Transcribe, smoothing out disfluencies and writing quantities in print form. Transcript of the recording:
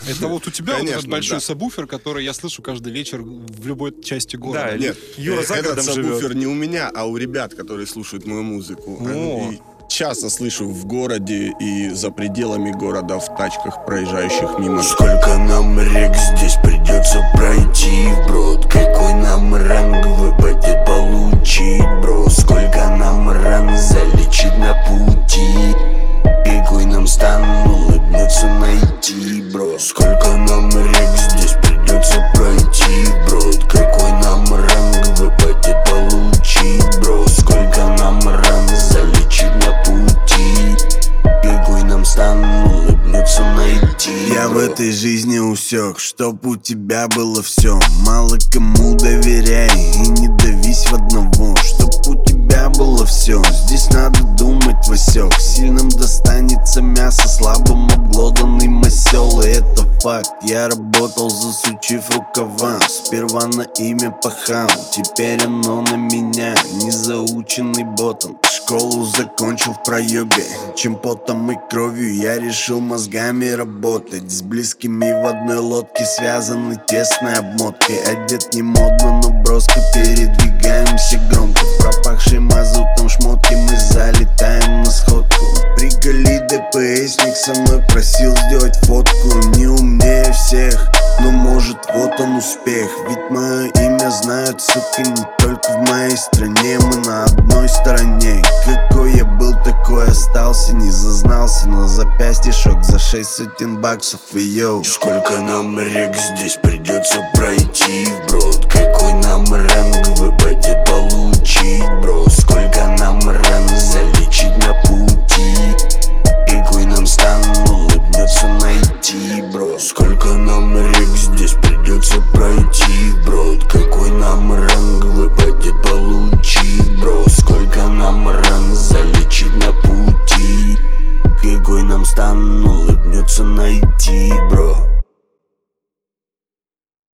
Это вот у тебя вот Конечно, этот большой да. сабвуфер, который я слышу каждый вечер в любой части города. Да, Нет, Юра за этот городом сабвуфер живет. не у меня, а у ребят, которые слушают мою музыку. О. И часто слышу в городе и за пределами города в тачках, проезжающих мимо. Сколько нам рек здесь придется пройти вброд? Какой нам ранг выпадет получить, бро? Сколько нам ран залечить на пути? Какой нам стан улыбнется найти, бро? Сколько нам рек здесь придется пройти вброд? Какой нам ранг выпадет получить, бро? Сколько нам ран залечить на пути? Какой нам стан улыбнется найти? Я в этой жизни усек, чтоб у тебя было все. Мало кому доверяй и не давись в одного. Чтоб у тебя было все, здесь надо думать восек. Сильным достанется мясо, слабым обглоданный масел. И это факт, я работал засучив рукава. Сперва на имя пахал, теперь оно на меня. Незаученный ботом, школу закончил в проебе. Чем потом и кровью я решил мозгами работать. С близкими в одной лодке связаны тесной обмоткой. Одет не модно, но броско передвигаемся громко. В пропахшей мазутом шмотке мы залетаем на сходку. Приколи ДПСник со мной просил сделать фотку. Не умнее всех, но может вот он успех. Ведь мое имя знают, сука, не только в моей стране. Мы на одной стороне. Какой я был, такой остался. Не зазнался, на запястье шок за 6 сотен баксов. И йоу, сколько нам рек здесь придется пройти вброд? Какой нам ранг выпадет получить, бро? Сколько нам ран залечить на пути? Какой нам стан улыбнется найти, бро? Сколько нам рек здесь придется пройти вброд? Какой нам ранг выпадет получить, бро? Сколько нам ран залечить на пути? Какой нам стан улыбнется найти, бро?